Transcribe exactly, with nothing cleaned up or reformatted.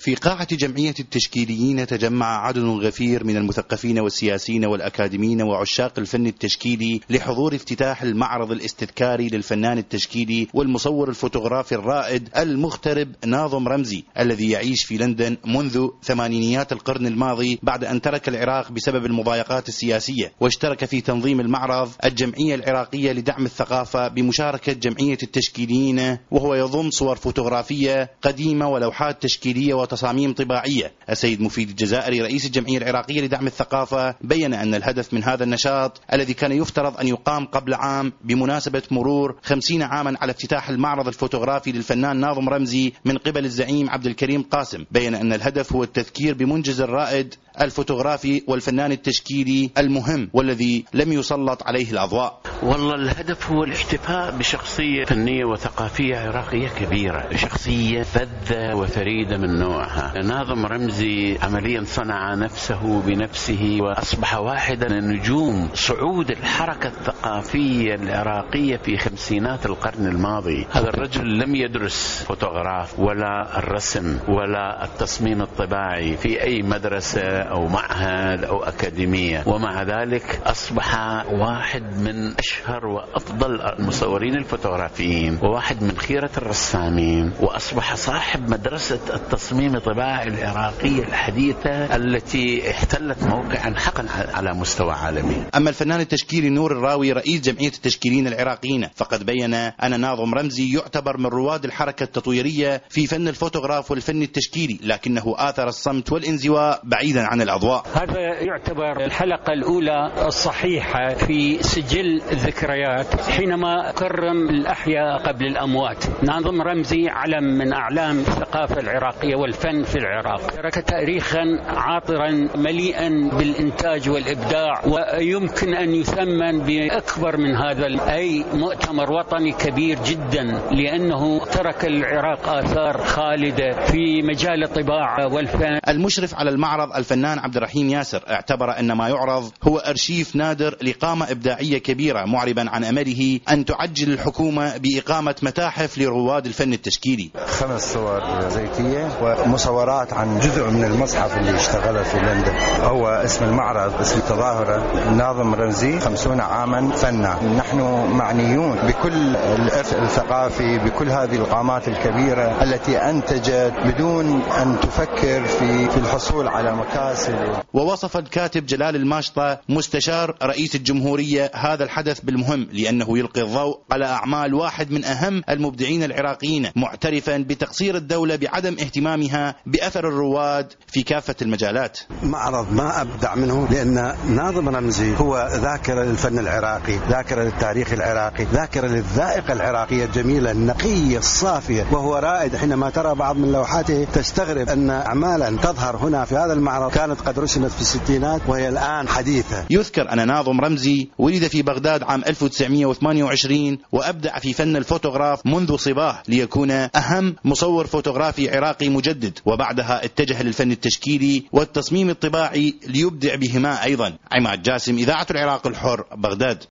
في قاعة جمعية التشكيليين تجمع عدد غفير من المثقفين والسياسيين والأكاديميين وعشاق الفن التشكيلي لحضور افتتاح المعرض الاستذكاري للفنان التشكيلي والمصور الفوتوغرافي الرائد المغترب ناظم رمزي، الذي يعيش في لندن منذ ثمانينيات القرن الماضي بعد أن ترك العراق بسبب المضايقات السياسية. واشترك في تنظيم المعرض الجمعية العراقية لدعم الثقافة بمشاركة جمعية التشكيليين، وهو يضم صور فوتوغرافية قديمة ولوحات تشكيلية وتصاميم طباعية. السيد مفيد الجزائري رئيس الجمعية العراقية لدعم الثقافة بيّن أن الهدف من هذا النشاط الذي كان يفترض أن يقام قبل عام بمناسبة مرور خمسين عاما على افتتاح المعرض الفوتوغرافي للفنان ناظم رمزي من قبل الزعيم عبد الكريم قاسم، بيّن أن الهدف هو التذكير بمنجز الرائد الفوتوغرافي والفنان التشكيلي المهم والذي لم يسلط عليه الأضواء. والله الهدف هو الاحتفاء بشخصية فنية وثقافية عراقية كبيرة، شخصية فذة وفريدة من نوعها. ناظم رمزي عمليا صنع نفسه بنفسه وأصبح واحدا من نجوم صعود الحركة الثقافية العراقية في خمسينات القرن الماضي. هذا الرجل لم يدرس فوتوغراف ولا الرسم ولا التصميم الطباعي في أي مدرسة أو معهد أو أكاديمية، ومع ذلك أصبح واحد من أشهر وأفضل المصورين الفوتوغرافيين وواحد من خيرة الرسامين، وأصبح صاحب مدرسة التصميم الطباعي العراقية الحديثة التي احتلت موقعا حقا على مستوى عالمي. أما الفنان التشكيلي نور الراوي رئيس جمعية التشكيليين العراقيين فقد بيّن أن ناظم رمزي يعتبر من رواد الحركة التطويرية في فن الفوتوغراف والفن التشكيلي، لكنه آثر الصمت والانزواء بعيدا عن الأضواء. هذا يعتبر الحلقة الأولى الصحيحة في سجل الذكريات حينما كرم الأحياء قبل الأموات. ناظم رمزي علم من أعلام الثقافة العراقية والفن في العراق، ترك تاريخا عاطرا مليئا بالإنتاج والإبداع، ويمكن أن يثمن بأكبر من هذا، أي مؤتمر وطني كبير جدا، لأنه ترك العراق آثار خالدة في مجال الطباعة والفن. المشرف على المعرض الفنان عبد الرحيم ياسر اعتبر أن ما يعرض هو أرشيف نادر لقامة إبداعية كبيرة، معربا عن أمله أن تعجل الحكومة بإقامة متاحف لرواد الفن التشكيلي. خمس صور زيتية ومصورات عن جزء من المصحف اللي اشتغل في لندن. هو اسم المعرض اسم تظاهرة ناظم رمزي خمسون عاما فنا. نحن معنيون بكل الإرث الثقافي، بكل هذه القامات الكبيرة التي أنتجت بدون أن تفكر في في الحصول على مكاسب. ووصف الكاتب جلال الماشطة مستشار رئيس الجمهورية هذا الحدث بالمهم لأنه يلقي الضوء على أعمال واحد من أهم المبدعين العراقيين، معترفا بتقصير الدولة بعدم اهتمامها بأثر الرواد في كافة المجالات. معرض ما أبدع منه، لأن ناظم رمزي هو ذاكرة للفن العراقي، ذاكرة للتاريخ العراقي، ذاكرة للذائقة العراقية الجميلة النقية الصافية، وهو رائد. حينما ترى بعض من لوحاته تستغرب أن أعمالا تظهر هنا في هذا المعرض كانت قد رسمت في الستينات وهي الآن حديثة. يذكر أن ناظم رمزي ولد في بغداد عام ألف وتسعمئة وثمانية وعشرين وأبدع في فن الفوتوغراف منذ صباه ليكون أهم مصور فوتوغرافي عراقي مجدد، وبعدها اتجه للفن التشكيلي والتصميم الطباعي ليبدع بهما أيضا. عماد جاسم، إذاعة العراق الحر، بغداد.